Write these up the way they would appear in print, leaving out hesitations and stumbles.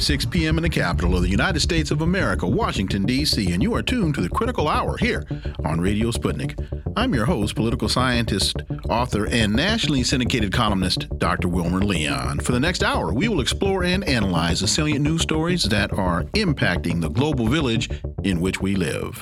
6 p.m. in the capital of the United States of America, Washington, D.C., and you are tuned to the Critical Hour here on Radio Sputnik. I'm your host, political scientist, author, and nationally syndicated columnist, Dr. Wilmer Leon. For the next hour, we will explore and analyze the salient news stories that are impacting the global village in which we live.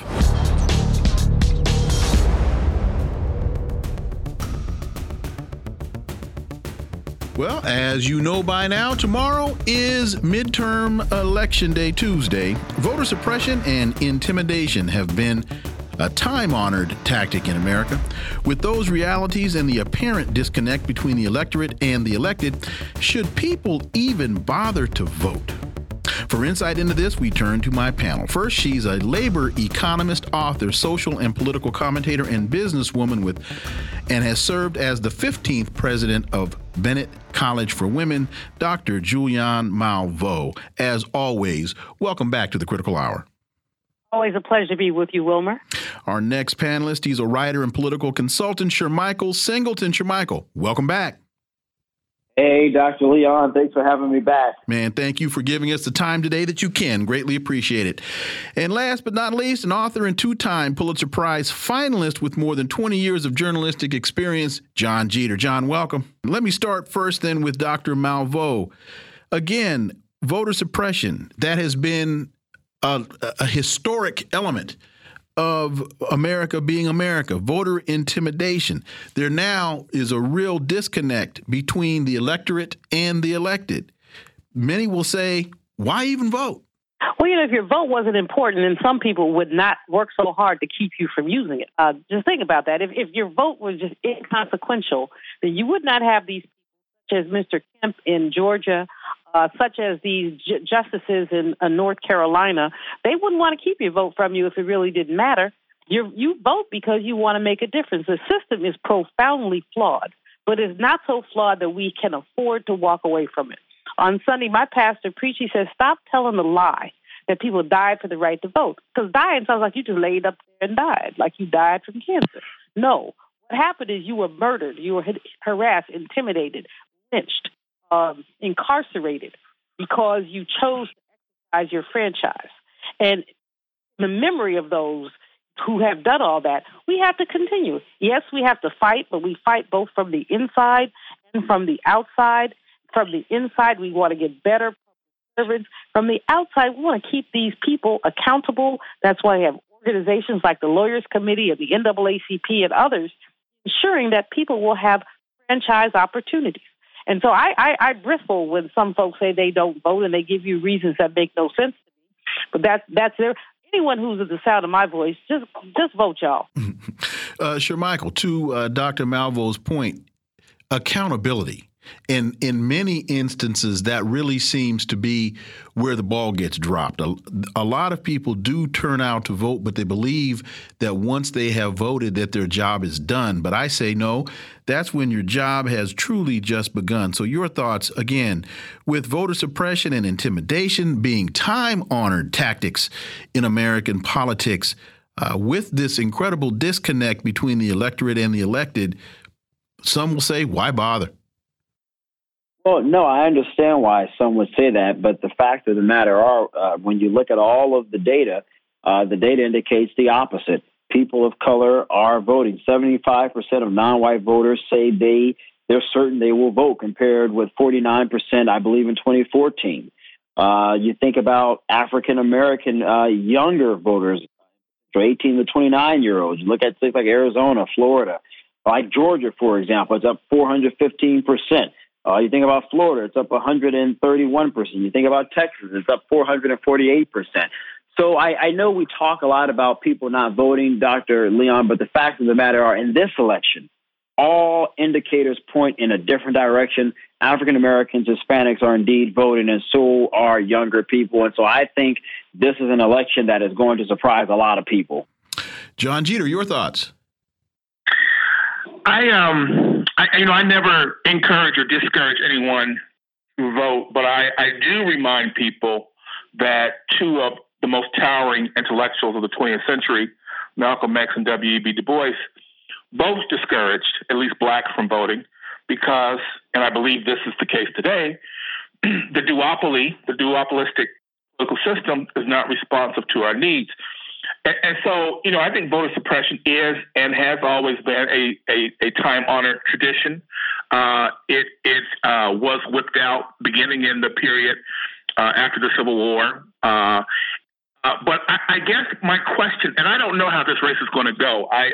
Well, as you know by now, tomorrow is midterm election day, Tuesday. Voter suppression and intimidation have been a time-honored tactic in America. With those realities and the apparent disconnect between the electorate and the elected, should people even bother to vote? For insight into this, we turn to my panel. First, she's a labor economist, author, social and political commentator, and businesswoman and has served as the 15th president of Bennett College for Women, Dr. Julianne Malveaux. As always, welcome back to the Critical Hour. Always a pleasure to be with you, Wilmer. Our next panelist, he's a writer and political consultant, Shermichael Singleton. Shermichael, welcome back. Hey, Dr. Leon, thanks for having me back. Man, thank you for giving us the time today that you can. Greatly appreciate it. And last but not least, an author and two-time Pulitzer Prize finalist with more than 20 years of journalistic experience, John Jeter. John, welcome. Let me start first then with Dr. Malveaux. Again, voter suppression, that has been a historic element of America being America. Voter intimidation. There now is a real disconnect between the electorate and the elected. Many will say, why even vote? Well, if your vote wasn't important, then some people would not work so hard to keep you from using it. Just think about that. If your vote was just inconsequential, then you would not have these people such as Mr. Kemp in Georgia, such as these justices in North Carolina. They wouldn't want to keep your vote from you if it really didn't matter. You vote because you want to make a difference. The system is profoundly flawed, but it's not so flawed that we can afford to walk away from it. On Sunday, my pastor preached. He said, stop telling the lie that people died for the right to vote. Because dying sounds like you just laid up there and died, like you died from cancer. No. What happened is you were murdered, you were harassed, intimidated, lynched, incarcerated because you chose to exercise your franchise. And the memory of those who have done all that, we have to continue. Yes, we have to fight, but we fight both from the inside and from the outside. From the inside, we want to get better servants. From the outside, we want to keep these people accountable. That's why we have organizations like the Lawyers Committee and the NAACP and others, ensuring that people will have franchise opportunities. And so I bristle when some folks say they don't vote and they give you reasons that make no sense to me. But that's their. Anyone who's at the sound of my voice, just vote, y'all. Shermichael, to Dr. Malveaux's point, accountability. And in many instances, that really seems to be where the ball gets dropped. A lot of people do turn out to vote, but they believe that once they have voted that their job is done. But I say no, that's when your job has truly just begun. So your thoughts, again, with voter suppression and intimidation being time-honored tactics in American politics, with this incredible disconnect between the electorate and the elected, some will say, why bother? Well, no, I understand why some would say that, but the fact of the matter are, when you look at all of the data indicates the opposite. People of color are voting. 75% of non-white voters say they're certain they will vote, compared with 49%, I believe, in 2014. You think about African-American younger voters, so 18 to 29-year-olds. You look at states like Arizona, Florida, like Georgia, for example, it's up 415%. You think about Florida, it's up 131%. You think about Texas, it's up 448%. So I know we talk a lot about people not voting, Dr. Leon, but the fact of the matter are, in this election, all indicators point in a different direction. African Americans, Hispanics are indeed voting, and so are younger people. And so I think this is an election that is going to surprise a lot of people. John Jeter, your thoughts? I never encourage or discourage anyone to vote, but I do remind people that two of the most towering intellectuals of the 20th century, Malcolm X and W.E.B. Du Bois, both discouraged at least blacks from voting because, and I believe this is the case today, the duopolistic political system is not responsive to our needs. And so, I think voter suppression is and has always been a time-honored tradition. It was whipped out beginning in the period after the Civil War. But I guess my question, and I don't know how this race is going to go. I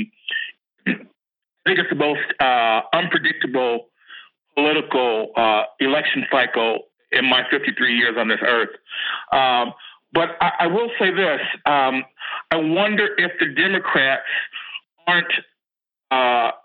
think it's the most unpredictable political election cycle in my 53 years on this earth. But I will say this. I wonder if the Democrats aren't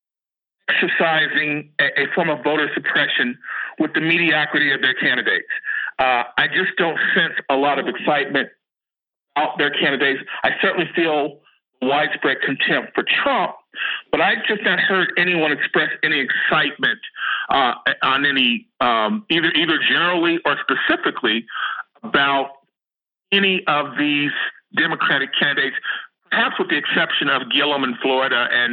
exercising a form of voter suppression with the mediocrity of their candidates. I just don't sense a lot of excitement about their candidates. I certainly feel widespread contempt for Trump, but I just not heard anyone express any excitement on any either generally or specifically about any of these Democratic candidates, perhaps with the exception of Gillum in Florida and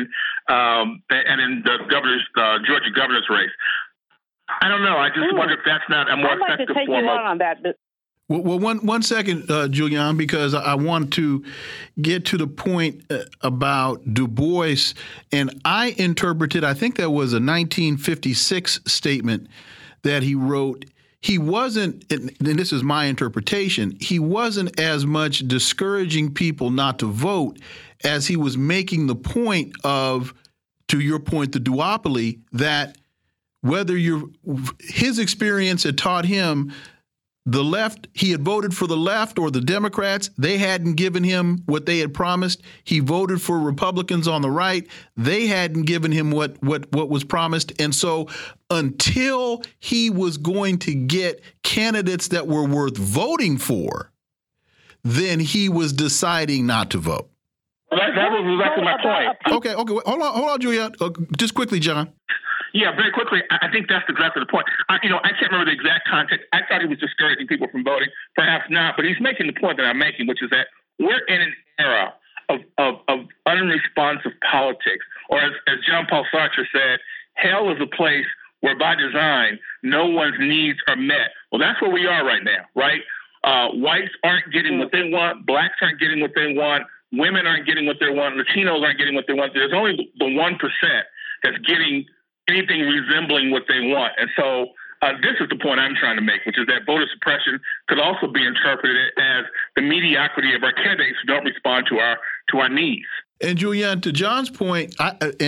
in the Georgia governor's race. I don't know. I just wonder if that's not a more effective form of. I'd like to take you on that. Well, one second, Julian, because I want to get to the point about Du Bois, and I interpreted, I think that was a 1956 statement that he wrote. He wasn't, and this is my interpretation, he wasn't as much discouraging people not to vote as he was making the point of, to your point, the duopoly, that whether his experience had taught him the left, he had voted for the left or the Democrats. They hadn't given him what they had promised. He voted for Republicans on the right. They hadn't given him what was promised. And so until he was going to get candidates that were worth voting for, then he was deciding not to vote. That was exactly my point. Okay. Hold on, Julia. Just quickly, John. Yeah, very quickly. I think that's exactly the point. I can't remember the exact context. I thought he was discouraging people from voting. Perhaps not, but he's making the point that I'm making, which is that we're in an era of unresponsive politics. Or as Jean-Paul Sartre said, hell is a place where by design no one's needs are met. Well, that's where we are right now, right? Whites aren't getting what they want. Blacks aren't getting what they want. Women aren't getting what they want. Latinos aren't getting what they want. There's only the 1% that's getting anything resembling what they want. And so this is the point I'm trying to make, which is that voter suppression could also be interpreted as the mediocrity of our candidates who don't respond to our needs. And Julian, to John's point,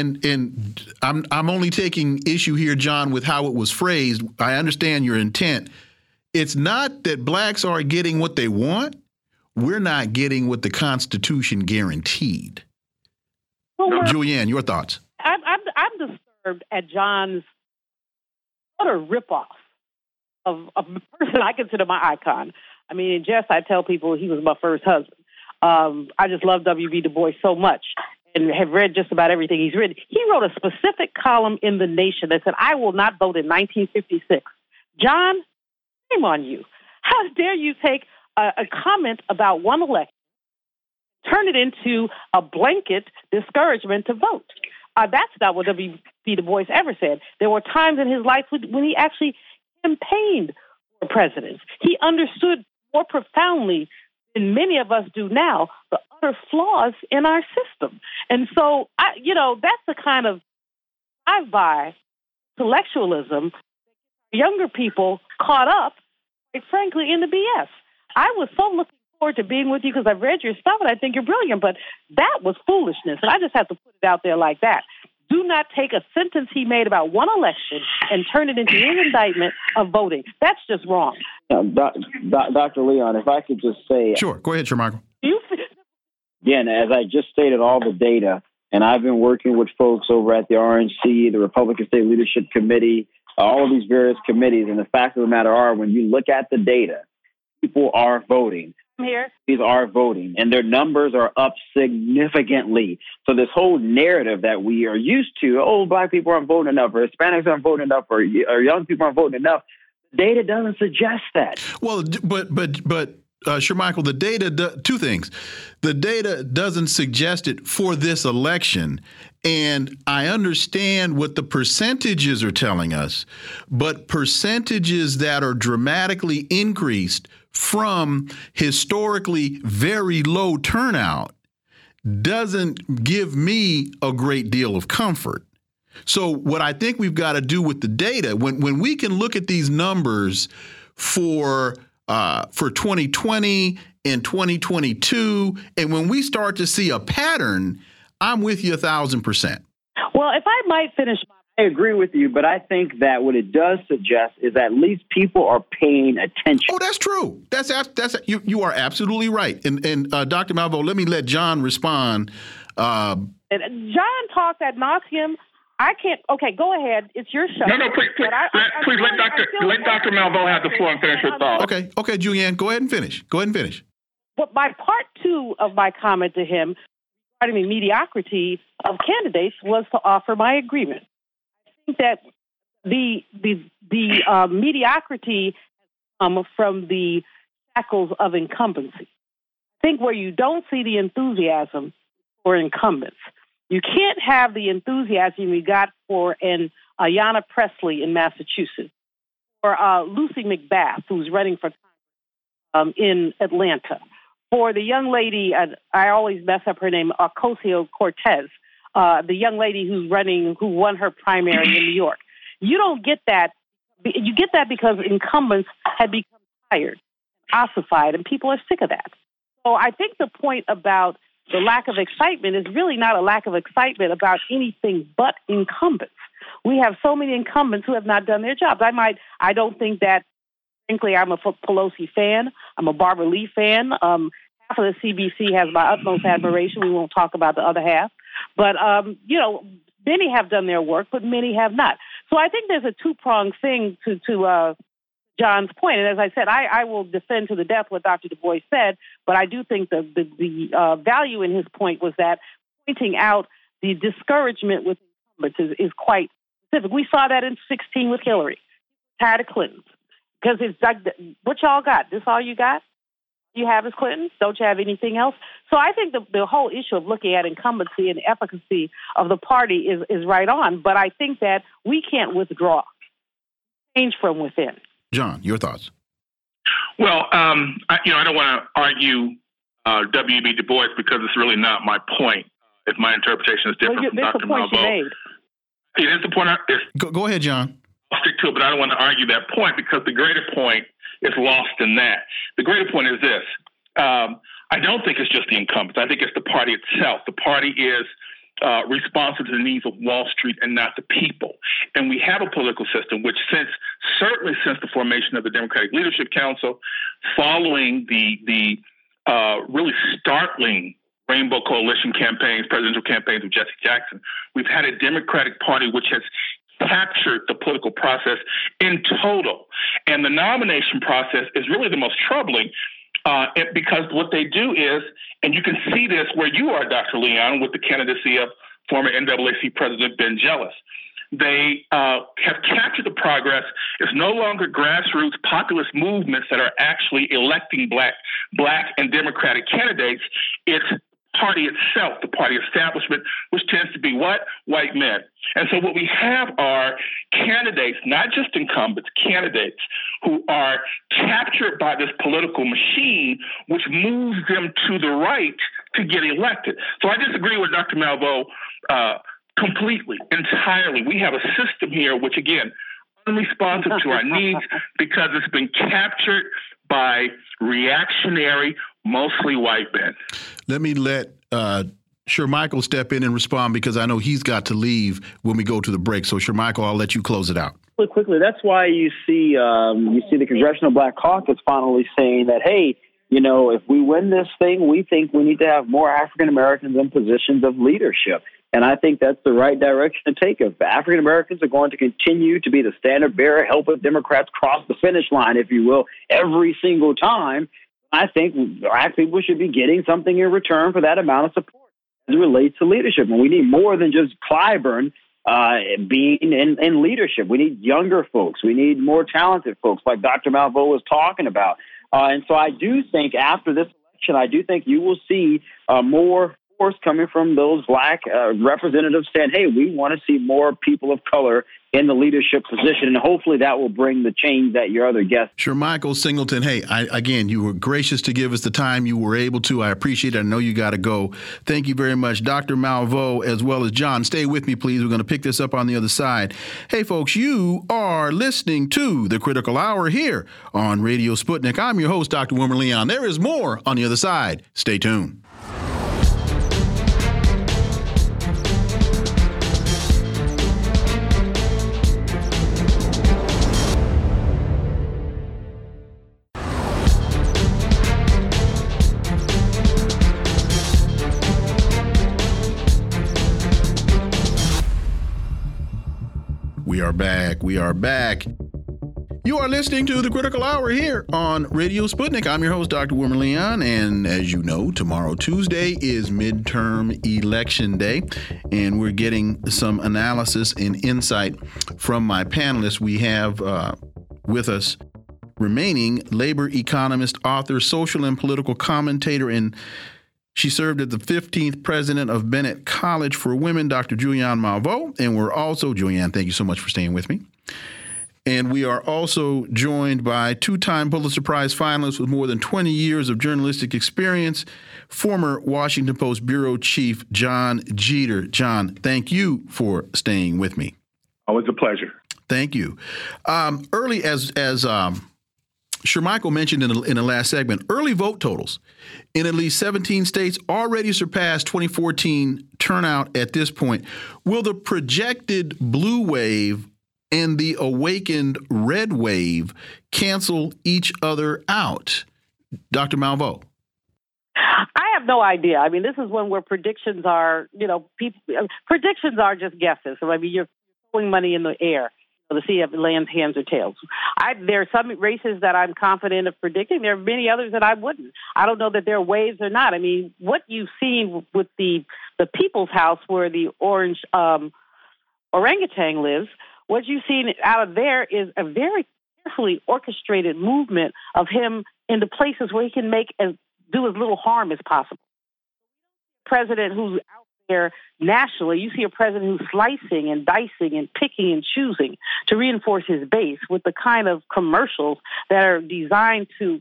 I'm only taking issue here, John, with how it was phrased. I understand your intent. It's not that blacks aren't getting what they want. We're not getting what the Constitution guaranteed. Well, Julian, your thoughts? I'm disturbed at John's utter ripoff of a person I consider my icon. I mean, in jest, I tell people he was my first husband. I just love W.B. Du Bois so much and have read just about everything he's written. He wrote a specific column in The Nation that said, "I will not vote in 1956. John, shame on you. How dare you take a comment about one election, turn it into a blanket discouragement to vote? That's not what W.B. Du Bois ever said. There were times in his life when he actually campaigned for president. He understood more profoundly than many of us do now the utter flaws in our system. And so, that's the kind of drive-by intellectualism younger people caught up, quite frankly, in the BS. I was so looking forward to being with you because I've read your stuff and I think you're brilliant, but that was foolishness. And I just have to put it out there like that. Do not take a sentence he made about one election and turn it into an indictment of voting. That's just wrong. Dr. Leon, if I could just say... Sure. Go ahead, Shermichael. Again, as I just stated, all the data, and I've been working with folks over at the RNC, the Republican State Leadership Committee, all of these various committees, and the fact of the matter are, when you look at the data, people are voting. Here. These are voting, and their numbers are up significantly. So this whole narrative that we are used to, black people aren't voting enough, or Hispanics aren't voting enough, or young people aren't voting enough, data doesn't suggest that. Well, but Shermichael, the data, two things. The data doesn't suggest it for this election. And I understand what the percentages are telling us, but percentages that are dramatically increased from historically very low turnout doesn't give me a great deal of comfort. So what I think we've got to do with the data, when we can look at these numbers for 2020 and 2022, and when we start to see a pattern, I'm with you 1,000%. Well, if I might finish. I agree with you, but I think that what it does suggest is at least people are paying attention. Oh, that's true. That's you are absolutely right. And Dr. Malveaux, let John respond. And John talks ad nauseum. I can't. Okay, go ahead. It's your show. No, please let Dr. Malveaux have the floor and finish her thought. Okay, Julianne, go ahead and finish. But my part two of my comment to him regarding the mediocrity of candidates was to offer my agreement. I think that the mediocrity comes from the shackles of incumbency. I think where you don't see the enthusiasm for incumbents. You can't have the enthusiasm you got for an Ayanna Pressley in Massachusetts, or Lucy McBath, who's running for in Atlanta, for the young lady, I always mess up her name, Ocasio-Cortez, the young lady who won her primary in New York. You don't get that. You get that because incumbents had become tired, ossified, and people are sick of that. So I think the point about the lack of excitement is really not a lack of excitement about anything but incumbents. We have so many incumbents who have not done their jobs. I don't think that, frankly, I'm a Pelosi fan. I'm a Barbara Lee fan. Half of the CBC has my utmost admiration. We won't talk about the other half. But, many have done their work, but many have not. So I think there's a two-pronged thing to John's point. And as I said, I will defend to the death what Dr. Du Bois said, but I do think the value in his point was that pointing out the discouragement with incumbents is quite specific. We saw that in 2016 with Hillary, tired of Clinton. Because it's like, what y'all got? This all you got? You have is Clinton? Don't you have anything else? So I think the whole issue of looking at incumbency and efficacy of the party is right on. But I think that we can't withdraw, change from within. John, your thoughts? Well, I don't want to argue W.B. Du Bois because it's really not my point. If my interpretation is different from Dr. Malveaux. It is the point. Go ahead, John. I'll stick to it, but I don't want to argue that point because the greater point is lost in that. The greater point is this. I don't think it's just the incumbents. I think it's the party itself. The party is responsive to the needs of Wall Street and not the people. And we have a political system which certainly since the formation of the Democratic Leadership Council, following the really startling Rainbow Coalition campaigns, presidential campaigns of Jesse Jackson, we've had a Democratic Party which has captured the political process in total. And the nomination process is really the most troubling because what they do is, and you can see this where you are, Dr. Leon, with the candidacy of former NAACP President Ben Jealous. They have captured the progress. It's no longer grassroots populist movements that are actually electing black and Democratic candidates. It's party itself, the party establishment, which tends to be what? White men. And so what we have are candidates, not just incumbents, candidates who are captured by this political machine, which moves them to the right to get elected. So I disagree with Dr. Malveaux completely, entirely. We have a system here which, again, unresponsive to our needs because it's been captured by reactionary, mostly white men. Let me let Shermichael step in and respond because I know he's got to leave when we go to the break. So, Shermichael, I'll let you close it out. Quickly, that's why you see the Congressional Black Caucus finally saying that, hey, if we win this thing, we think we need to have more African Americans in positions of leadership. And I think that's the right direction to take. If African Americans are going to continue to be the standard bearer, helping Democrats cross the finish line, if you will, every single time, I think black people should be getting something in return for that amount of support as it relates to leadership. And we need more than just Clyburn being in leadership. We need younger folks. We need more talented folks like Dr. Malveaux was talking about. And so I do think after this election, I do think you will see more force coming from those black representatives saying, hey, we want to see more people of color in the leadership position. And hopefully that will bring the change that your other guest. Shermichael Singleton, hey, again, you were gracious to give us the time you were able to. I appreciate it. I know you got to go. Thank you very much. Dr. Malveaux, as well as John, stay with me, please. We're going to pick this up on the other side. Hey, folks, you are listening to The Critical Hour here on Radio Sputnik. I'm your host, Dr. Wilmer Leon. There is more on the other side. Stay tuned. We are back. You are listening to The Critical Hour here on Radio Sputnik. I'm your host, Dr. Wilmer Leon, and as you know, tomorrow, Tuesday, is midterm election day, and we're getting some analysis and insight from my panelists. We have with us remaining labor economist, author, social and political commentator, and she served as the 15th president of Bennett College for Women, Dr. Julianne Malveaux. And we're also, Julianne, thank you so much for staying with me. And we are also joined by two-time Pulitzer Prize finalist with more than 20 years of journalistic experience, former Washington Post bureau chief John Jeter. John, thank you for staying with me. Always a pleasure. Thank you. Early, as Shermichael mentioned in the last segment, early vote totals in at least 17 states already surpassed 2014 turnout at this point. Will the projected blue wave and the awakened red wave cancel each other out? Dr. Malveaux. I have no idea. I mean, this is one where predictions are, predictions are just guesses. So, I mean, you're throwing money in the air to see if it lands heads or tails. There are some races that I'm confident of predicting. There are many others that I wouldn't. I don't know that there are waves or not. I mean, what you've seen with the People's House where the orange orangutan lives, what you've seen out of there is a very carefully orchestrated movement of him into places where he can make and do as little harm as possible. President who's out there nationally, you see a president who's slicing and dicing and picking and choosing to reinforce his base with the kind of commercials that are designed to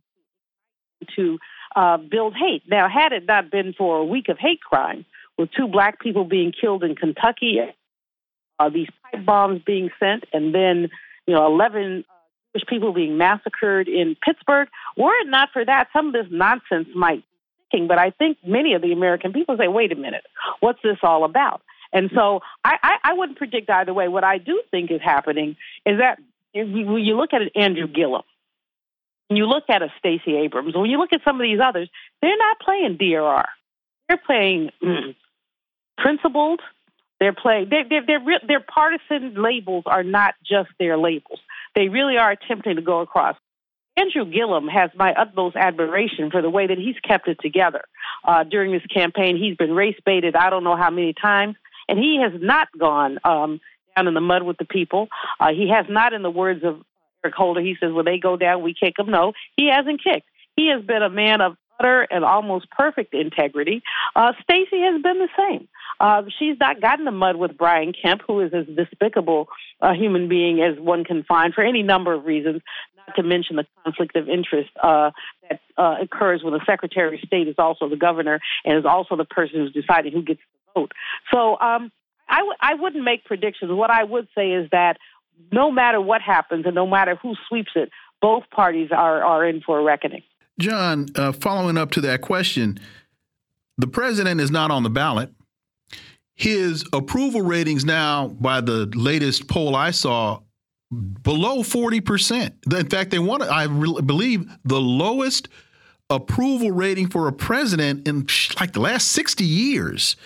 build hate. Now, had it not been for a week of hate crime, with 2 black people being killed in Kentucky, these pipe bombs being sent, and then 11 Jewish people being massacred in Pittsburgh, were it not for that, some of this nonsense might. But I think many of the American people say, wait a minute, what's this all about? And so I wouldn't predict either way. What I do think is happening is that when you look at an Andrew Gillum, when you look at a Stacey Abrams, when you look at some of these others, they're not playing DRR. They're playing principled. They're playing. Their partisan labels are not just their labels. They really are attempting to go across. Andrew Gillum has my utmost admiration for the way that he's kept it together during this campaign. He's been race baited I don't know how many times, and he has not gone down in the mud with the people. He has not, in the words of Eric Holder, he says, when they go down, we kick them. No, he hasn't kicked. He has been a man of utter and almost perfect integrity. Stacey has been the same. She's not gotten the mud with Brian Kemp, who is as despicable a human being as one can find for any number of reasons, not to mention the conflict of interest that occurs when the Secretary of State is also the governor and is also the person who's deciding who gets to vote. So I wouldn't make predictions. What I would say is that no matter what happens and no matter who sweeps it, both parties are in for a reckoning. John, following up to that question, the president is not on the ballot. His approval ratings now, by the latest poll I saw, below 40%. In fact, they want, I believe, the lowest approval rating for a president in like the last 60 years.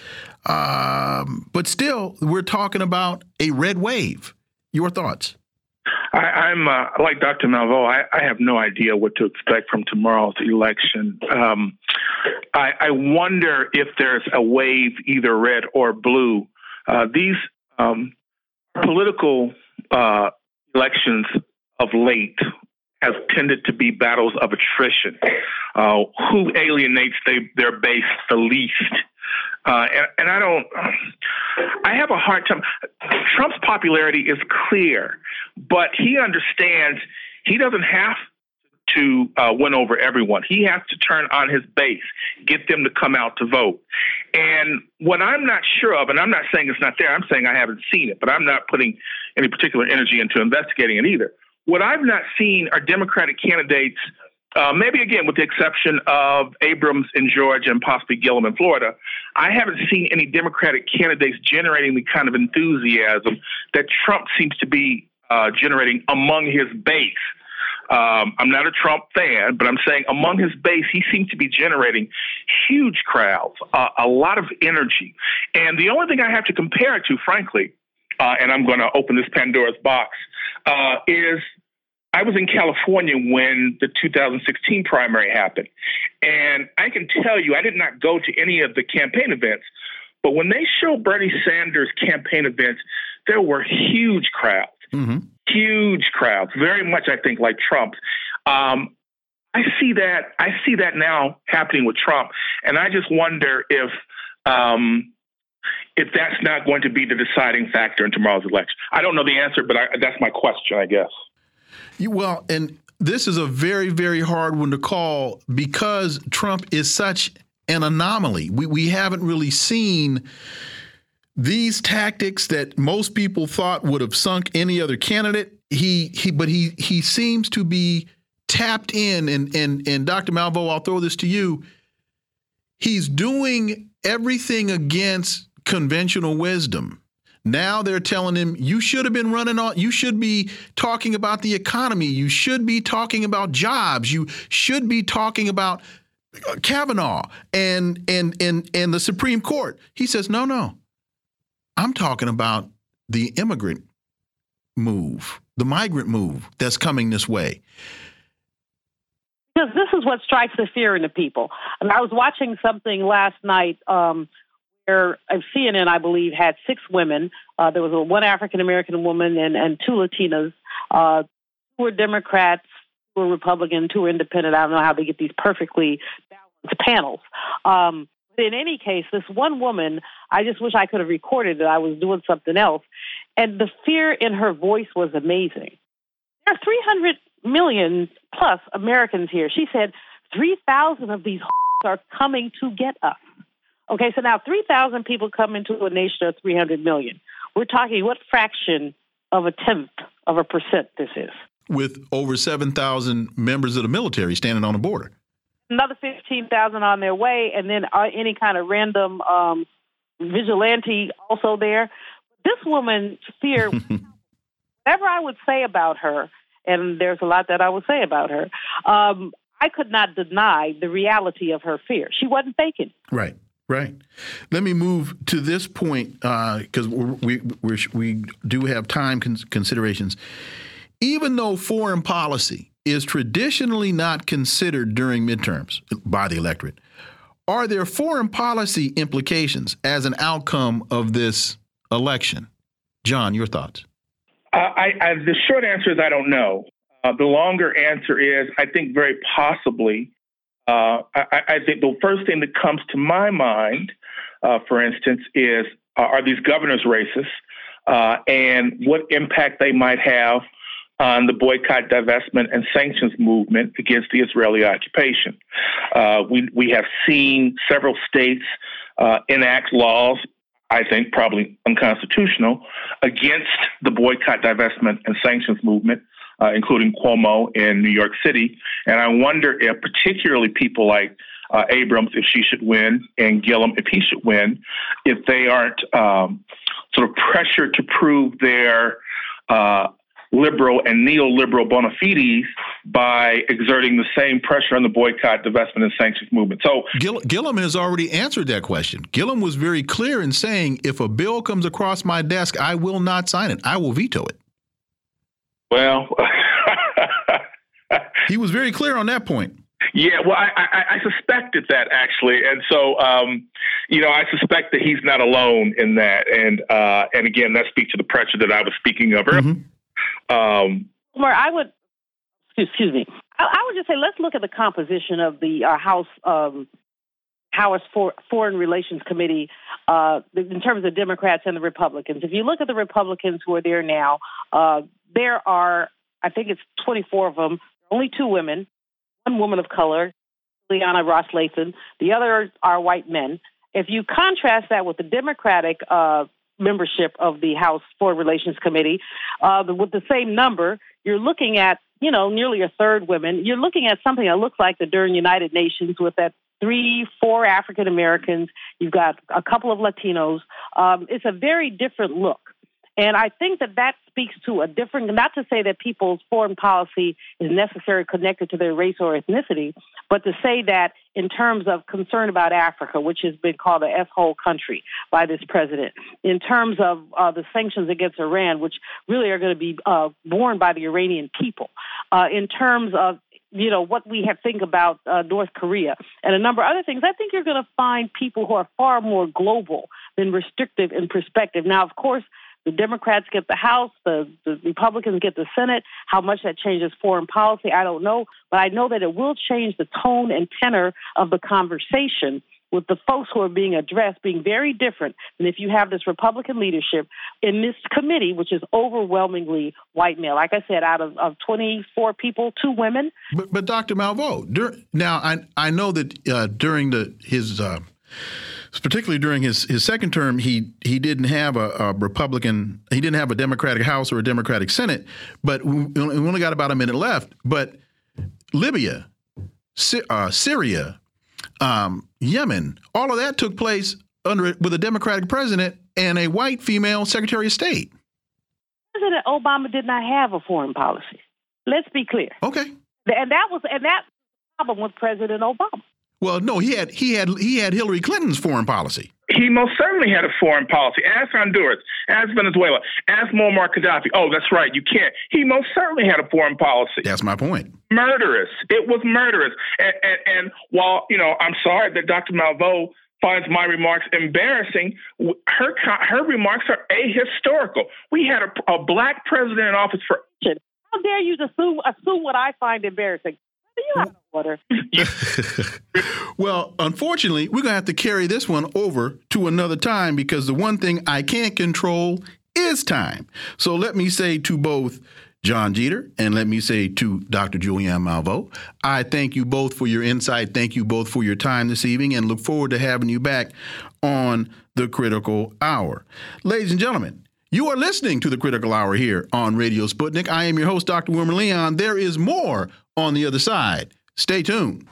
But still, we're talking about a red wave. Your thoughts? I'm like Dr. Malveaux. I have no idea what to expect from tomorrow's election. I wonder if there's a wave, either red or blue. These political elections of late has tended to be battles of attrition. Who alienates their base the least? And I have a hard time. Trump's popularity is clear, but he understands he doesn't have to win over everyone. He has to turn on his base, get them to come out to vote. And what I'm not sure of, and I'm not saying it's not there, I'm saying I haven't seen it, but I'm not putting any particular energy into investigating it either. What I've not seen are Democratic candidates, maybe again with the exception of Abrams in Georgia and possibly Gillum in Florida, I haven't seen any Democratic candidates generating the kind of enthusiasm that Trump seems to be generating among his base. I'm not a Trump fan, but I'm saying among his base, he seems to be generating huge crowds, a lot of energy. And the only thing I have to compare it to, frankly, and I'm going to open this Pandora's box, is I was in California when the 2016 primary happened. And I can tell you, I did not go to any of the campaign events, but when they showed Bernie Sanders' campaign events, there were huge crowds. Mm-hmm. Huge crowds, very much, I think, like Trump's. I see that now happening with Trump, and I just wonder if that's not going to be the deciding factor in tomorrow's election. I don't know the answer, but that's my question, I guess. Well, and this is a very, very hard one to call because Trump is such an anomaly. We haven't really seen these tactics that most people thought would have sunk any other candidate. He seems to be tapped in, and Dr. Malveaux, I'll throw this to you. He's doing everything against conventional wisdom. Now they're telling him, you should have been running on, you should be talking about the economy, you should be talking about jobs, you should be talking about Kavanaugh and the Supreme Court. He says, no. I'm talking about the immigrant move, the migrant move that's coming this way. Because this is what strikes the fear in the people. I mean, I was watching something last night where CNN, I believe, had 6 women. There was one African-American woman and 2 Latinas. 2 were Democrats, 2 were Republican, 2 were independent. I don't know how they get these perfectly balanced panels. In any case, this one woman, I just wish I could have recorded it. I was doing something else. And the fear in her voice was amazing. There are 300 million plus Americans here. She said 3,000 of these are coming to get us. Okay, so now 3,000 people come into a nation of 300 million. We're talking what fraction of a tenth of a percent this is. With over 7,000 members of the military standing on the border. Another 15,000 on their way, and then any kind of random vigilante also there. This woman's fear, whatever I would say about her, and there's a lot that I would say about her, I could not deny the reality of her fear. She wasn't faking. Right. Let me move to this point because we do have time considerations. Even though foreign policy is traditionally not considered during midterms by the electorate, are there foreign policy implications as an outcome of this election? John, your thoughts? The short answer is I don't know. The longer answer is I think very possibly. I think the first thing that comes to my mind, for instance, is are these governors' races and what impact they might have on the boycott, divestment, and sanctions movement against the Israeli occupation. We have seen several states enact laws, I think probably unconstitutional, against the boycott, divestment, and sanctions movement, including Cuomo in New York City. And I wonder if particularly people like Abrams, if she should win, and Gillum, if he should win, if they aren't sort of pressured to prove their liberal and neoliberal bona fides by exerting the same pressure on the boycott, divestment, and sanctions movement. So Gillum has already answered that question. Gillum was very clear in saying, if a bill comes across my desk, I will not sign it. I will veto it. Well, he was very clear on that point. Yeah, well, I suspected that, actually. And so, I suspect that he's not alone in that. And again, that speaks to the pressure that I was speaking of earlier. Well, excuse me. I would just say let's look at the composition of the House Foreign Relations Committee in terms of Democrats and the Republicans. If you look at the Republicans who are there now, there are, I think it's 24 of them, only 2 women, 1 woman of color, Liana Ross-Lathan. The others are white men. If you contrast that with the Democratic membership of the House Foreign Relations Committee, with the same number, you're looking at, nearly a third women. You're looking at something that looks like the during United Nations with that 3-4 African Americans. You've got a couple of Latinos. It's a very different look. And I think that speaks to a different, not to say that people's foreign policy is necessarily connected to their race or ethnicity, but to say that in terms of concern about Africa, which has been called an S-hole country by this president, in terms of the sanctions against Iran, which really are going to be borne by the Iranian people, in terms of what we have think about North Korea and a number of other things, I think you're going to find people who are far more global than restrictive in perspective. Now, of course, the Democrats get the House, the Republicans get the Senate. How much that changes foreign policy, I don't know. But I know that it will change the tone and tenor of the conversation with the folks who are being addressed being very different than if you have this Republican leadership in this committee, which is overwhelmingly white male. Like I said, out of 24 people, 2 women. But Dr. Malveaux, now I know that during particularly during his second term, he didn't have a Republican, he didn't have a Democratic House or a Democratic Senate, but we only got about a minute left. But Libya, Syria, Yemen, all of that took place with a Democratic president and a white female Secretary of State. President Obama did not have a foreign policy. Let's be clear. Okay. And that's the problem with President Obama. Well, no, he had Hillary Clinton's foreign policy. He most certainly had a foreign policy. Ask Honduras, ask Venezuela, ask Muammar Gaddafi. Oh, that's right, you can't. He most certainly had a foreign policy. That's my point. Murderous. It was murderous. And while, I'm sorry that Dr. Malveaux finds my remarks embarrassing, her remarks are ahistorical. We had a black president in office for... How dare you assume what I find embarrassing? You have no water. Well, unfortunately, we're going to have to carry this one over to another time because the one thing I can't control is time. So let me say to both John Jeter and let me say to Dr. Julianne Malveaux, I thank you both for your insight. Thank you both for your time this evening and look forward to having you back on the Critical Hour. Ladies and gentlemen, you are listening to the Critical Hour here on Radio Sputnik. I am your host, Dr. Wilmer Leon. There is more on the other side. Stay tuned.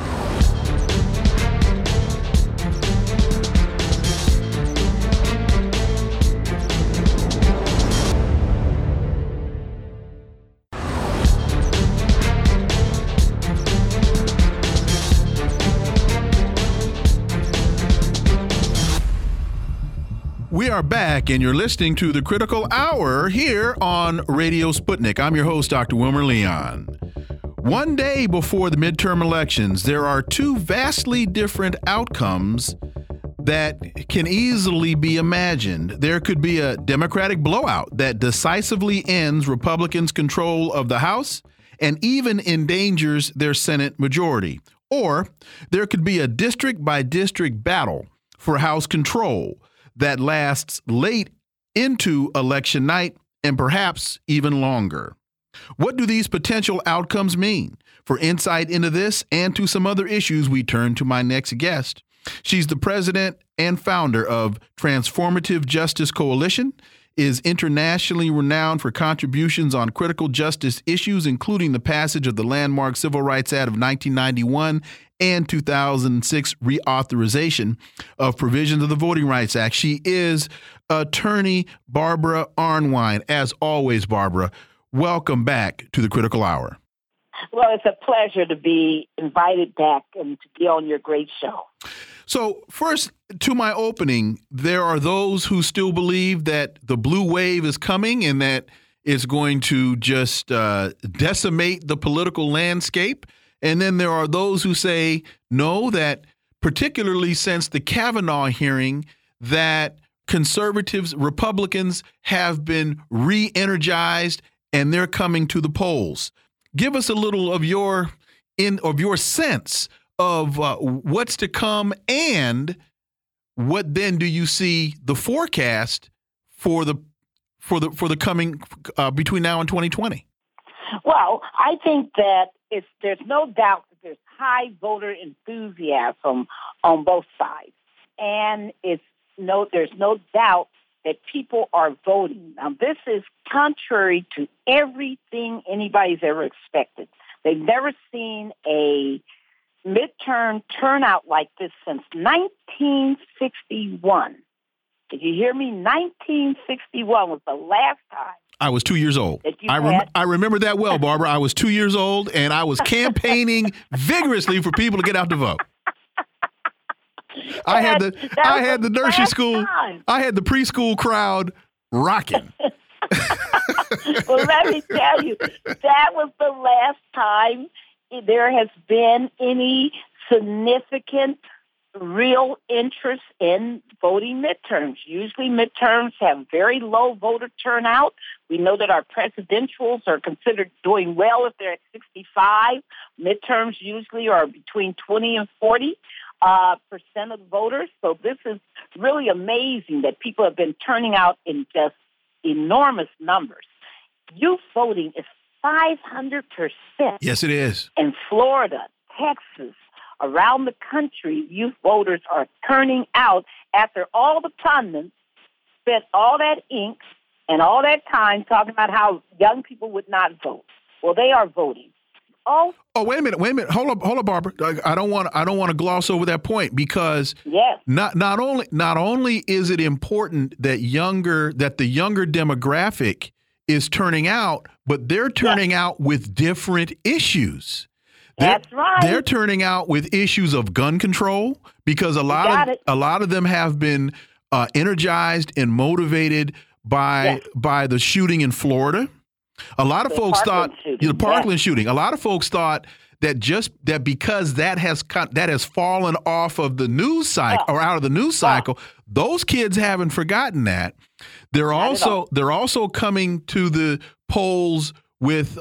We are back, and you're listening to the Critical Hour here on Radio Sputnik. I'm your host, Dr. Wilmer Leon. One day before the midterm elections, there are 2 vastly different outcomes that can easily be imagined. There could be a Democratic blowout that decisively ends Republicans' control of the House and even endangers their Senate majority. Or there could be a district-by-district battle for House control that lasts late into election night and perhaps even longer. What do these potential outcomes mean? For insight into this and to some other issues, we turn to my next guest. She's the president and founder of Transformative Justice Coalition, is internationally renowned for contributions on critical justice issues, including the passage of the landmark Civil Rights Act of 1991 and 2006 reauthorization of provisions of the Voting Rights Act. She is attorney Barbara Arnwine. As always, Barbara, welcome back to the Critical Hour. Well, it's a pleasure to be invited back and to be on your great show. So first, to my opening, there are those who still believe that the blue wave is coming and that it's going to just decimate the political landscape. And then there are those who say, no, that particularly since the Kavanaugh hearing, that conservatives, Republicans have been re-energized and they're coming to the polls. give us a little of your sense of what's to come, and what then do you see the forecast for the coming between now and 2020? Well, I think that there's no doubt that there's high voter enthusiasm on both sides, and there's no doubt that people are voting. Now, this is contrary to everything anybody's ever expected. They've never seen a midterm turnout like this since 1961. Did you hear me? 1961 was the last time. I was 2 years old. I remember that well, Barbara. I was 2 years old, and I was campaigning vigorously for people to get out to vote. I had the nursery school. I had the preschool crowd rocking. Well, let me tell you, that was the last time there has been any significant real interest in voting midterms. Usually midterms have very low voter turnout. We know that our presidentials are considered doing well if they're at 65. Midterms usually are between 20 and 40% of the voters. So this is really amazing that people have been turning out in just enormous numbers. Youth voting is 500%. Yes, it is. In Florida, Texas, around the country, youth voters are turning out after all the pundits spent all that ink and all that time talking about how young people would not vote. Well, they are voting. Oh, wait a minute. Hold up, Barbara. I don't want to gloss over that point, because yes. not only is it important that the younger demographic is turning out, but they're turning out with different issues. That's right. They're turning out with issues of gun control, because a lot of them have been energized and motivated by the shooting in Florida. A lot of folks thought the Parkland shooting. A lot of folks thought that because that has fallen off of the news cycle or out of the news cycle, those kids haven't forgotten that. They're also coming to the polls with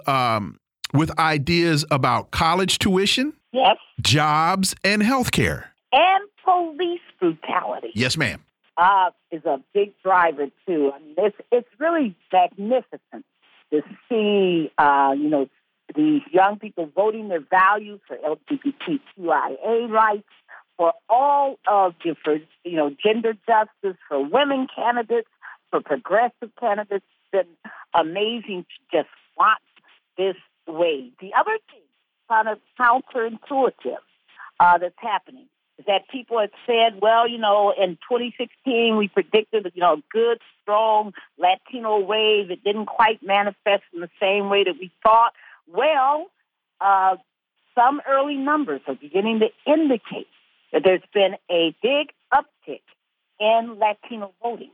ideas about college tuition, jobs, and health care. And police brutality. Yes, ma'am. Is a big driver, too. I mean, it's really magnificent to see, these young people voting their values for LGBTQIA rights, for all of different, gender justice, for women candidates, for progressive candidates. It's been amazing to just watch this way. The other thing, kind of counterintuitive, that's happening is that people had said, well, in 2016 we predicted, a good, strong Latino wave. It didn't quite manifest in the same way that we thought. Well, some early numbers are beginning to indicate that there's been a big uptick in Latino voting.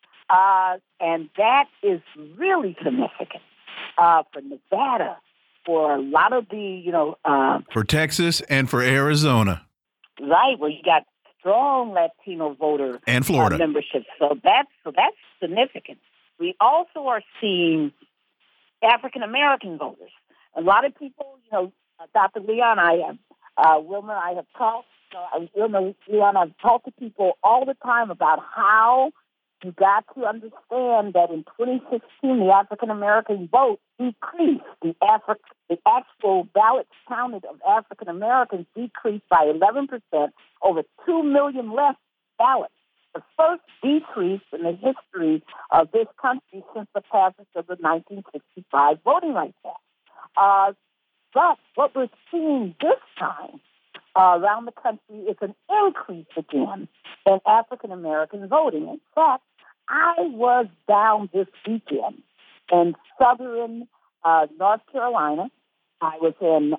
And that is really significant for Nevada, for a lot of the, for Texas and for Arizona. Right, well, you got strong Latino voter and Florida membership, so that's significant. We also are seeing African American voters. A lot of people, Dr. Leon, Wilma, I have talked. Leon, I've talked to people all the time about how you got to understand that in 2016 the African American vote decreased. The actual ballots counted of African Americans decreased by 11%, over 2 million less ballots. The first decrease in the history of this country since the passage of the 1965 Voting Rights Act. But what we're seeing this time around the country is an increase again in African American voting. In fact, I was down this weekend in southern North Carolina. I was in,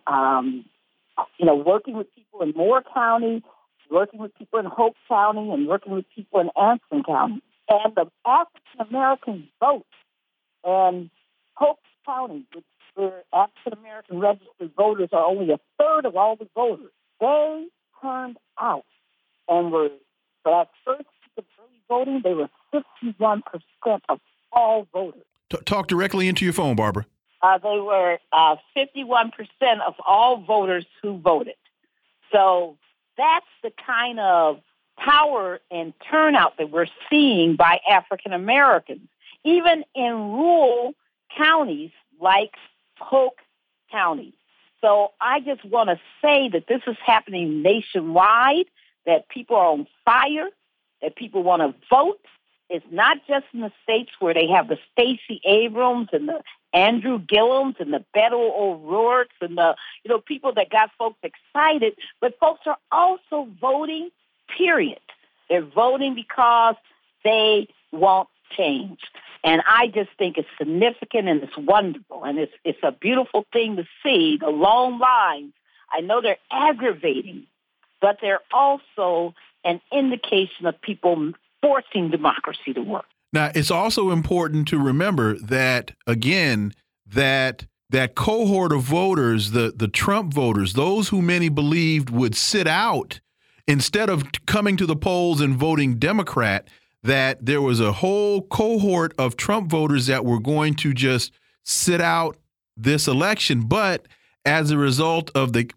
working with people in Moore County, working with people in Hope County, and working with people in Anson County. And the African American vote in Hope County, where African American registered voters are only a third of all the voters, they turned out and were, for that first week of early voting, they were 51% of all voters. Talk directly into your phone, Barbara. They were 51% of all voters who voted. So that's the kind of power and turnout that we're seeing by African Americans, even in rural counties like Polk County. So I just want to say that this is happening nationwide, that people are on fire, that people want to vote. It's not just in the states where they have the Stacey Abrams and the Andrew Gillums and the Beto O'Rourke's and the people that got folks excited, but folks are also voting, period. They're voting because they want change. And I just think it's significant and it's wonderful. And it's a beautiful thing to see, the long lines. I know they're aggravating, but they're also an indication of people forcing democracy to work. Now, it's also important to remember that, again, that cohort of voters, the Trump voters, those who many believed would sit out instead of coming to the polls and voting Democrat, that there was a whole cohort of Trump voters that were going to just sit out this election. But as a result of the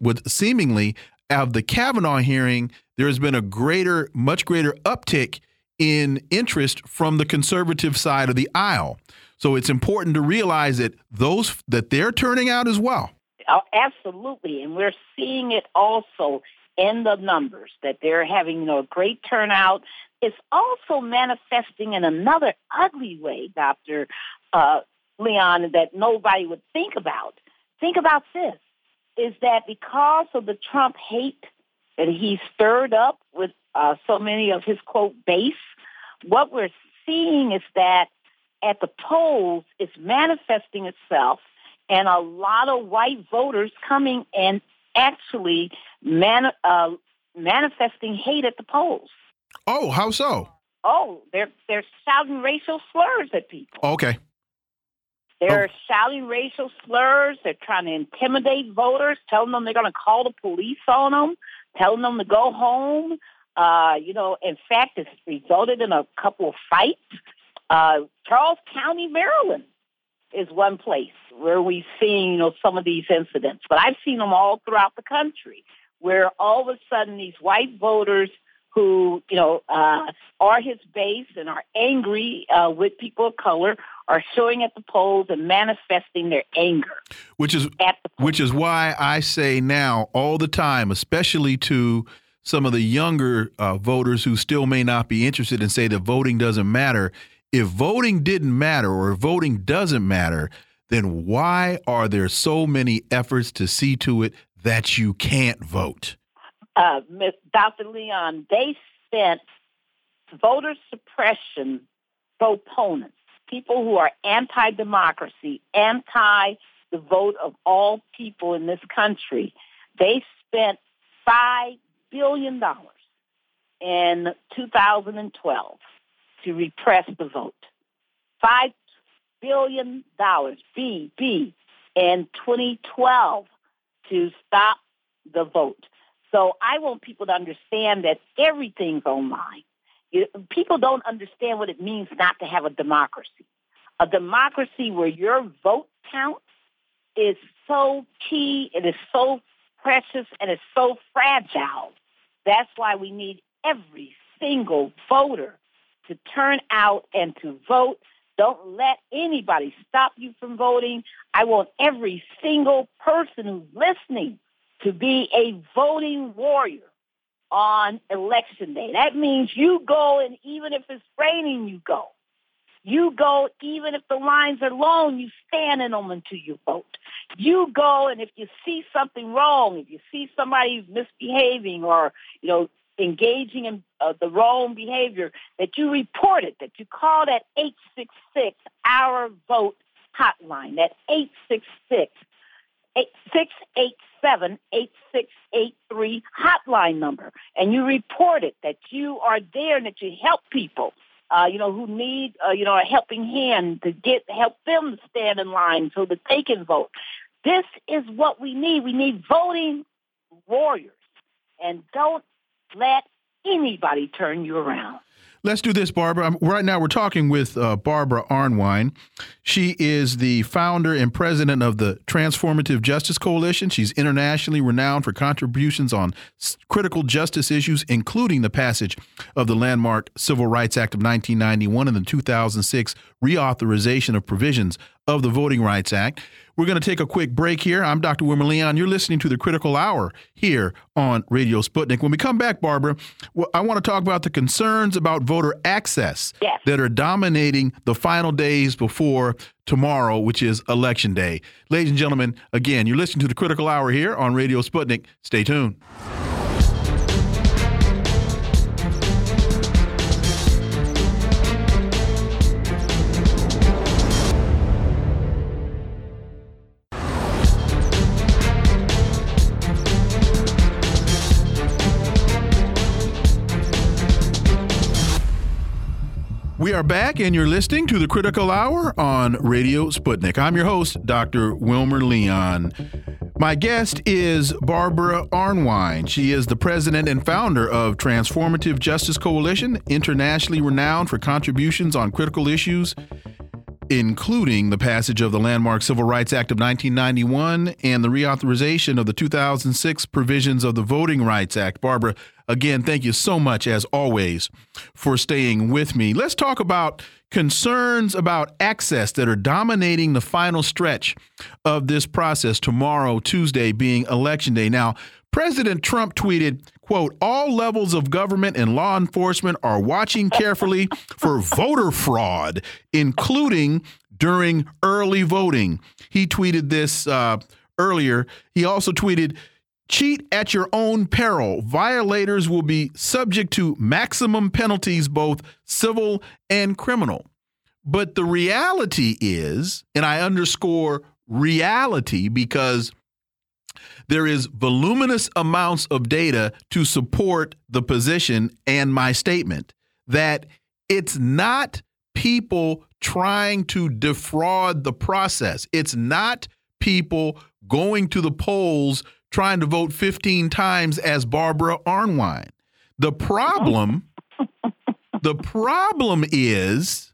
Kavanaugh hearing, there has been a much greater uptick in interest from the conservative side of the aisle. So it's important to realize that they're turning out as well. Oh, absolutely. And we're seeing it also in the numbers that they're having a great turnout. It's also manifesting in another ugly way, Dr. Leon, that nobody would think about. Think about this, is that because of the Trump hate that he stirred up with so many of his, quote, base, what we're seeing is that at the polls, it's manifesting itself, and a lot of white voters coming and actually manifesting hate at the polls. Oh, how so? Oh, they're shouting racial slurs at people. Okay. They're shouting racial slurs. They're trying to intimidate voters, telling them they're going to call the police on them, telling them to go home. In fact, it's resulted in a couple of fights. Charles County, Maryland is one place where we've seen, some of these incidents. But I've seen them all throughout the country where all of a sudden these white voters who, are his base and are angry with people of color are showing at the polls and manifesting their anger. Which is why I say now all the time, especially to some of the younger voters who still may not be interested and say that voting doesn't matter. If voting didn't matter or if voting doesn't matter, then why are there so many efforts to see to it that you can't vote? Dr. Leon, they spent voter suppression proponents, people who are anti-democracy, anti the vote of all people in this country. They spent $5 billion in 2012 to repress the vote. $5 billion, in 2012 to stop the vote. So I want people to understand that everything's online. People don't understand what it means not to have a democracy. A democracy where your vote counts is so key, it is so precious, and it's so fragile. That's why we need every single voter to turn out and to vote. Don't let anybody stop you from voting. I want every single person who's listening to be a voting warrior on Election Day. That means you go, and even if it's raining, you go. You go, even if the lines are long, you stand in them until you vote. You go, and if you see something wrong, if you see somebody misbehaving or, engaging in the wrong behavior, that you report it, that you call that 866 Our Vote hotline, that 866-687-8683 hotline number, and you report it, that you are there and that you help people, who need, a helping hand to help them stand in line so that they can vote. This is what we need. We need voting warriors, and don't let anybody turn you around. Let's do this, Barbara. Right now we're talking with Barbara Arnwine. She is the founder and president of the Transformative Justice Coalition. She's internationally renowned for contributions on critical justice issues, including the passage of the landmark Civil Rights Act of 1991 and the 2006 reauthorization of provisions of the Voting Rights Act. We're going to take a quick break here. I'm Dr. Wilmer Leon. You're listening to the Critical Hour here on Radio Sputnik. When we come back, Barbara, I want to talk about the concerns about voter access that are dominating the final days before tomorrow, which is Election Day. Ladies and gentlemen, again, you're listening to the Critical Hour here on Radio Sputnik. Stay tuned. We are back, and you're listening to the Critical Hour on Radio Sputnik. I'm your host, Dr. Wilmer Leon. My guest is Barbara Arnwine. She is the president and founder of Transformative Justice Coalition, internationally renowned for contributions on critical issues, including the passage of the landmark Civil Rights Act of 1991 and the reauthorization of the 2006 provisions of the Voting Rights Act. Barbara, again, thank you so much, as always, for staying with me. Let's talk about concerns about access that are dominating the final stretch of this process tomorrow, Tuesday, being Election Day. Now, President Trump tweeted, quote, "All levels of government and law enforcement are watching carefully for voter fraud, including during early voting." He tweeted this earlier. He also tweeted, "Cheat at your own peril. Violators will be subject to maximum penalties, both civil and criminal." But the reality is, and I underscore reality because there is voluminous amounts of data to support the position and my statement, that it's not people trying to defraud the process. It's not people going to the polls trying to vote 15 times as Barbara Arnwine. The problem is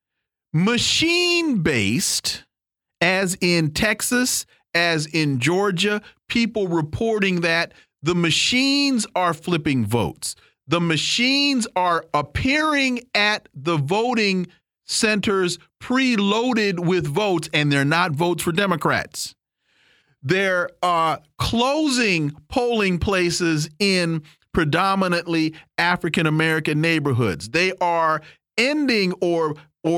machine-based, as in Texas, as in Georgia, people reporting that the machines are flipping votes. The machines are appearing at the voting centers preloaded with votes, and they're not votes for Democrats. They're closing polling places in predominantly African-American neighborhoods. They are ending or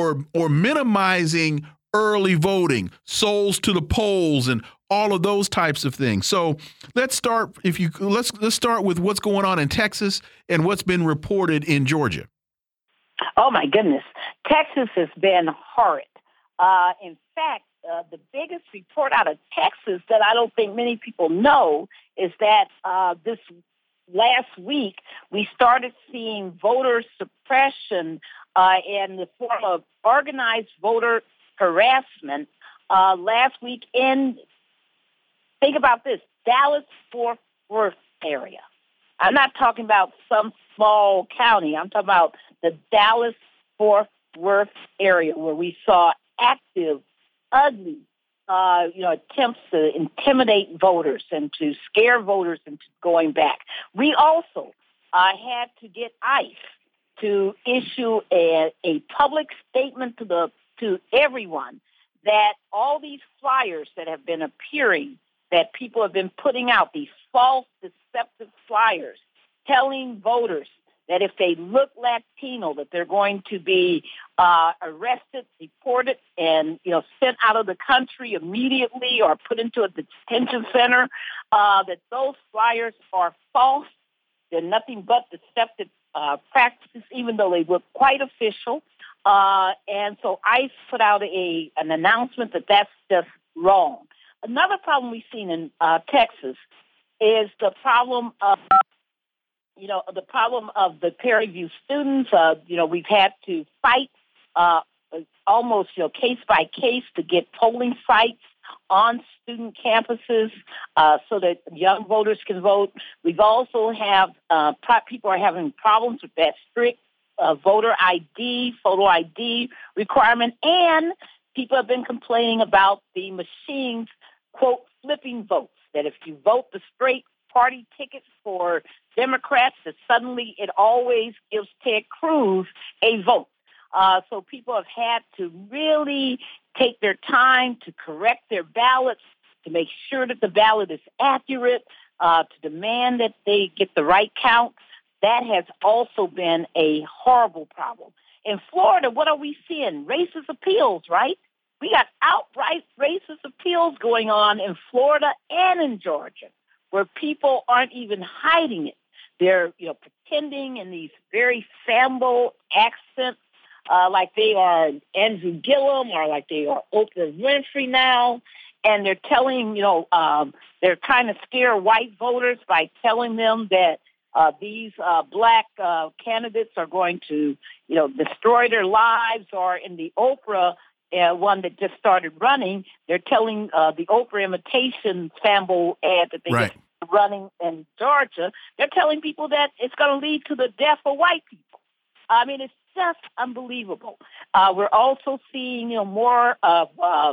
minimizing early voting, souls to the polls, and all of those types of things. So let's start. Let's start with what's going on in Texas and what's been reported in Georgia. Oh my goodness, Texas has been horrid. In fact, the biggest report out of Texas that I don't think many people know is that this last week we started seeing voter suppression in the form of organized voter harassment last week in, think about this, Dallas-Fort Worth area. I'm not talking about some small county. I'm talking about the Dallas-Fort Worth area where we saw active, ugly, attempts to intimidate voters and to scare voters into going back. We also had to get ICE to issue a public statement to everyone that all these flyers that have been appearing, that people have been putting out, these false, deceptive flyers, telling voters that if they look Latino, that they're going to be arrested, deported, and sent out of the country immediately or put into a detention center, that those flyers are false. They're nothing but deceptive practices, even though they look quite official. And so ICE put out an announcement that that's just wrong. Another problem we've seen in Texas is the problem of the peer review students. We've had to fight almost case by case to get polling sites on student campuses so that young voters can vote. We've also have people are having problems with that strict voter ID, photo ID requirement, and people have been complaining about the machines, quote, flipping votes, that if you vote the straight party tickets for Democrats, that suddenly it always gives Ted Cruz a vote. So people have had to really take their time to correct their ballots, to make sure that the ballot is accurate, to demand that they get the right count. That has also been a horrible problem. In Florida, what are we seeing? Racist appeals, right? We got outright racist appeals going on in Florida and in Georgia, where people aren't even hiding it. They're, pretending in these very Sambo accents, like they are Andrew Gillum or like they are Oprah Winfrey now. And they're telling, they're trying to scare white voters by telling them that these black candidates are going to, destroy their lives. Or in the Oprah one that just started running, they're telling the Oprah imitation Sambo ad that they just running in Georgia, they're telling people that it's going to lead to the death of white people. I mean, it's just unbelievable. We're also seeing, more of,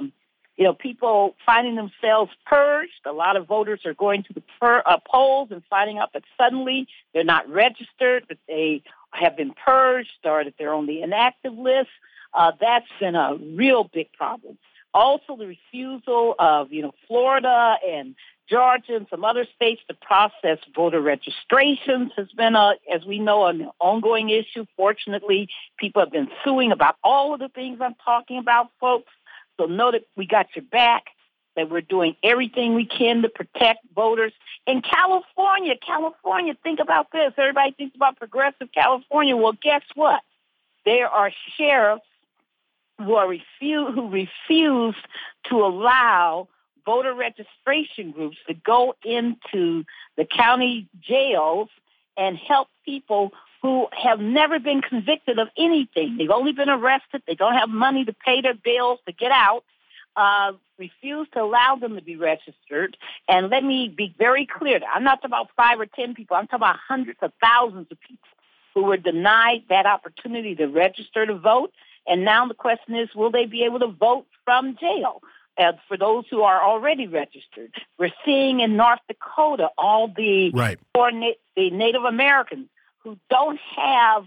people finding themselves purged. A lot of voters are going to the polls and finding out that suddenly they're not registered, that they have been purged, or that they're on the inactive list. That's been a real big problem. Also, the refusal of, Florida and Georgia and some other states to process voter registrations has been, as we know, an ongoing issue. Fortunately, people have been suing about all of the things I'm talking about, folks. So know that we got your back, that we're doing everything we can to protect voters. In California, think about this. Everybody thinks about progressive California. Well, guess what? There are sheriffs who refuse to allow voter registration groups to go into the county jails and help people who have never been convicted of anything. They've only been arrested. They don't have money to pay their bills to get out. Refuse to allow them to be registered. And let me be very clear. I'm not talking about 5 or 10 people. I'm talking about hundreds of thousands of people who were denied that opportunity to register to vote. And now the question is, will they be able to vote from jail? For those who are already registered, we're seeing in North Dakota all the the Native Americans who don't have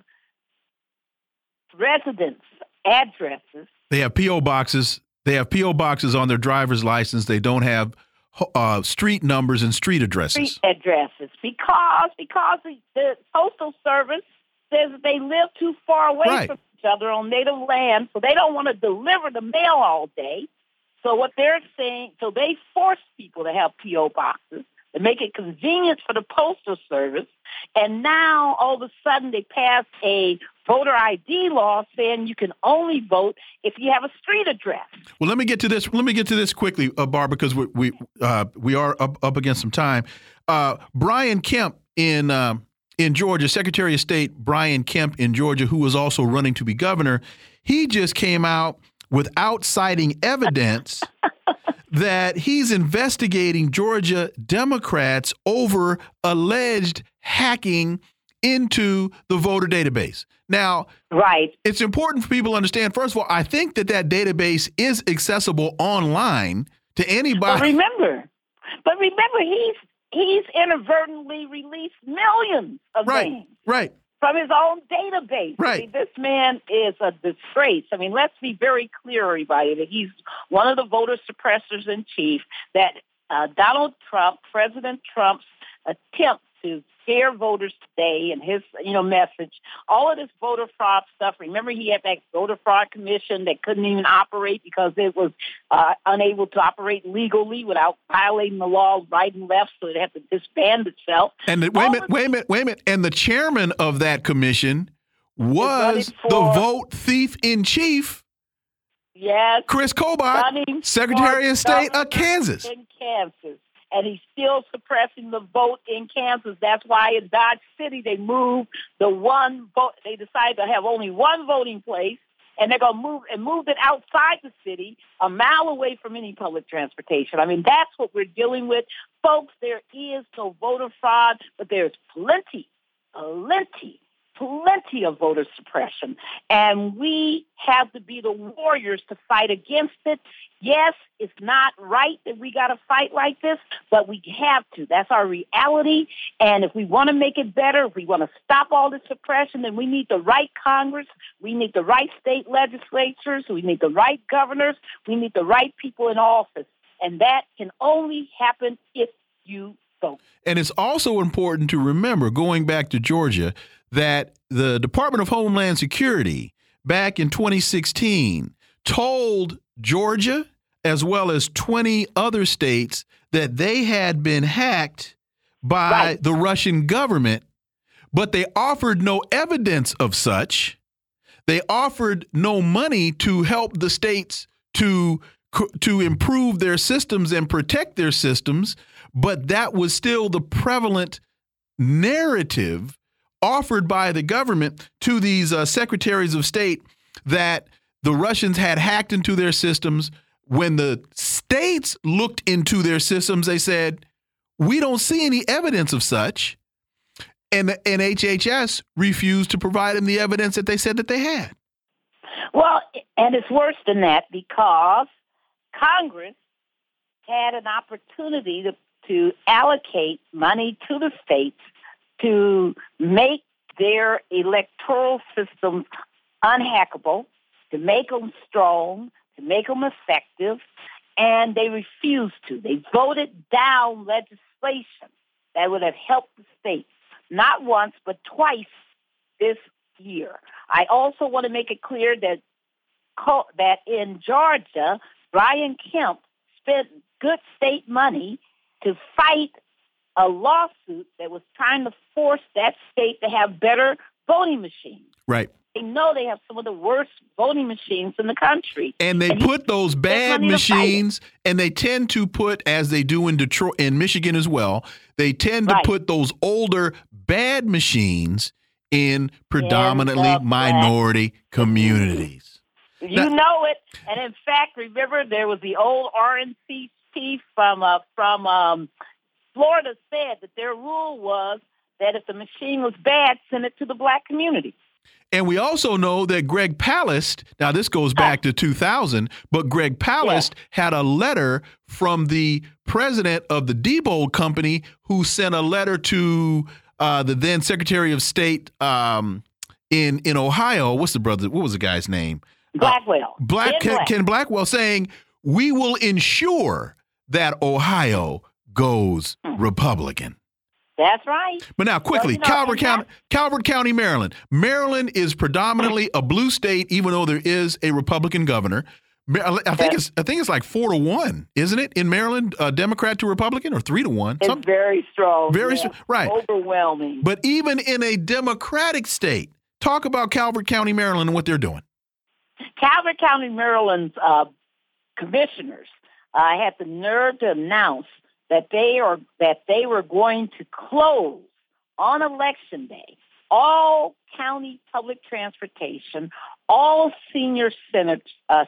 residence addresses. They have P.O. boxes. They have P.O. boxes on their driver's license. They don't have street numbers and street addresses. Because the Postal Service says that they live too far away from each other on Native land, so they don't want to deliver the mail all day. So what they're saying, so they force people to have P.O. boxes to make it convenient for the Postal Service. And now, all of a sudden, they passed a voter ID law saying you can only vote if you have a street address. Well, let me get to this quickly, Barb, because we are up against some time. Brian Kemp in Georgia, Secretary of State Brian Kemp in Georgia, who was also running to be governor, he just came out without citing evidence that he's investigating Georgia Democrats over alleged hacking into the voter database. Now, it's important for people to understand, first of all, I think that database is accessible online to anybody. But remember, he's inadvertently released millions of names. From his own database. I mean, this man is a disgrace. I mean, let's be very clear, everybody, that he's one of the voter suppressors in chief, that Donald Trump, President Trump's attempt to scare voters today and his, message, all of this voter fraud stuff. Remember, he had that voter fraud commission that couldn't even operate because it was unable to operate legally without violating the law right and left, so it had to disband itself. And wait a minute. And the chairman of that commission was the vote thief in chief. Yes. Chris Kobach, Secretary of State of Kansas. In Kansas. And he's still suppressing the vote in Kansas. That's why in Dodge City they moved the one vote. They decided to have only one voting place, and they're going to move it outside the city, a mile away from any public transportation. I mean, that's what we're dealing with. Folks, there is no voter fraud, but there's plenty plenty of voter suppression, and we have to be the warriors to fight against it. Yes, it's not right that we got to fight like this, but we have to. That's our reality. And if we want to make it better, if we want to stop all this suppression, then we need the right Congress. We need the right state legislatures. We need the right governors. We need the right people in office. And that can only happen if you vote. And it's also important to remember, going back to Georgia, that the Department of Homeland Security back in 2016 told Georgia, as well as 20 other states, that they had been hacked by the Russian government, but they offered no evidence of such. They offered no money to help the states to improve their systems and protect their systems, but that was still the prevalent narrative offered by the government to these secretaries of state, that the Russians had hacked into their systems. When the states looked into their systems, they said, we don't see any evidence of such. And HHS refused to provide them the evidence that they said that they had. Well, and it's worse than that, because Congress had an opportunity to allocate money to the states to make their electoral systems unhackable, to make them strong, to make them effective, and they refused to. They voted down legislation that would have helped the states, not once, but twice this year. I also want to make it clear that in Georgia, Brian Kemp spent good state money to fight a lawsuit that was trying to force that state to have better voting machines. Right. They know they have some of the worst voting machines in the country. And they put those bad machines, and they tend to put, as they do in Detroit, in Michigan as well, they tend to put those older bad machines in predominantly minority communities. You know it. And in fact, remember, there was the old RNC chief from Florida said that their rule was that if the machine was bad, send it to the black community. And we also know that Greg Palast, now this goes back to 2000, but Greg Palast had a letter from the president of the Diebold Company, who sent a letter to the then Secretary of State in Ohio. What was the guy's name? Blackwell. Ken Blackwell, saying, we will ensure that Ohio goes Republican. That's right. But now, quickly, Calvert County, Maryland. Maryland is predominantly a blue state, even though there is a Republican governor. I think it's like 4-1, isn't it, in Maryland, Democrat to Republican, or 3-1? It's very strong. Very strong, right? Overwhelming. But even in a Democratic state, talk about Calvert County, Maryland, and what they're doing. Calvert County, Maryland's commissioners had the nerve to announce that they were going to close on Election Day all county public transportation, all senior centers,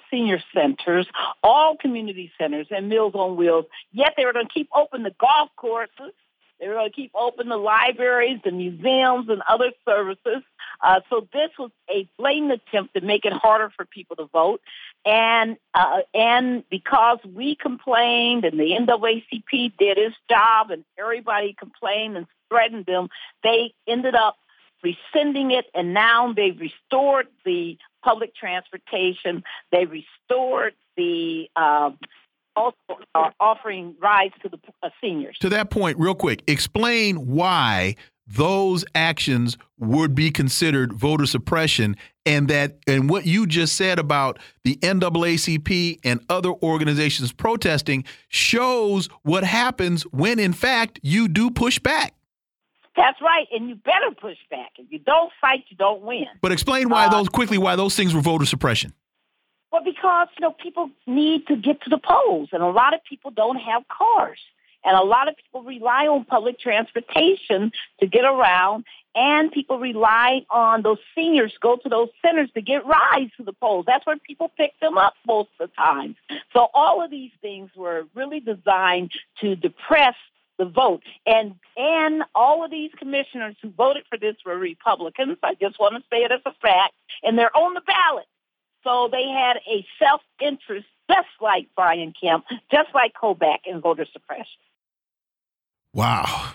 all community centers, and Meals on Wheels. Yet they were going to keep open the golf courses. They were going to keep open the libraries, the museums, and other services. So this was a blatant attempt to make it harder for people to vote. And because we complained and the NAACP did its job and everybody complained and threatened them, they ended up rescinding it, and now they've restored the public transportation. They restored the also offering rides to the seniors. To that point, real quick, explain why those actions would be considered voter suppression, and what you just said about the NAACP and other organizations protesting shows what happens when, in fact, you do push back. That's right, and you better push back. If you don't fight, you don't win. But explain why those things were voter suppression. Well, because people need to get to the polls, and a lot of people don't have cars, and a lot of people rely on public transportation to get around, and people rely on those seniors go to those centers to get rides to the polls. That's where people pick them up most of the time. So all of these things were really designed to depress the vote. And all of these commissioners who voted for this were Republicans. I just want to say it as a fact. And they're on the ballot. So they had a self-interest just like Brian Kemp, just like Kobach in voter suppression. Wow.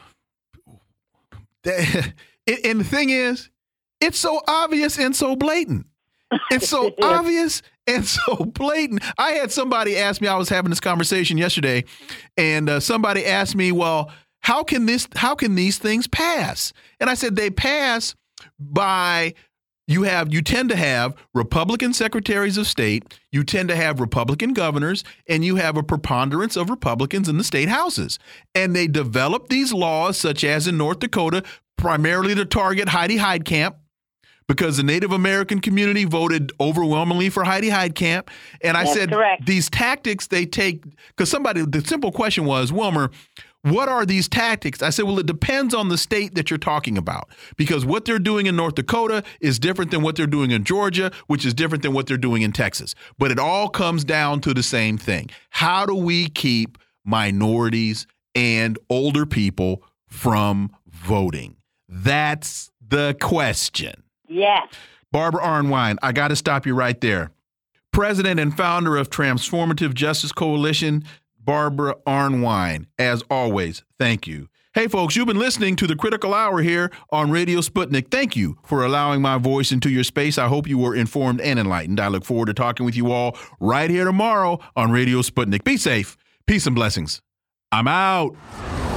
And the thing is, it's so obvious and so blatant. It's so obvious and so blatant. I had somebody ask me, I was having this conversation yesterday, and somebody asked me, well, how can these things pass? And I said, they pass by you tend to have Republican secretaries of state, you tend to have Republican governors, and you have a preponderance of Republicans in the state houses. And they develop these laws, such as in North Dakota, primarily to target Heidi Heitkamp, because the Native American community voted overwhelmingly for Heidi Heitkamp. And I said, correct. These tactics they take, because the simple question was, Wilmer, what are these tactics? I said, well, it depends on the state that you're talking about, because what they're doing in North Dakota is different than what they're doing in Georgia, which is different than what they're doing in Texas. But it all comes down to the same thing. How do we keep minorities and older people from voting? That's the question. Yes. Barbara Arnwine, I got to stop you right there. President and founder of Transformative Justice Coalition, Barbara Arnwine. As always, thank you. Hey, folks, you've been listening to the Critical Hour here on Radio Sputnik. Thank you for allowing my voice into your space. I hope you were informed and enlightened. I look forward to talking with you all right here tomorrow on Radio Sputnik. Be safe. Peace and blessings. I'm out.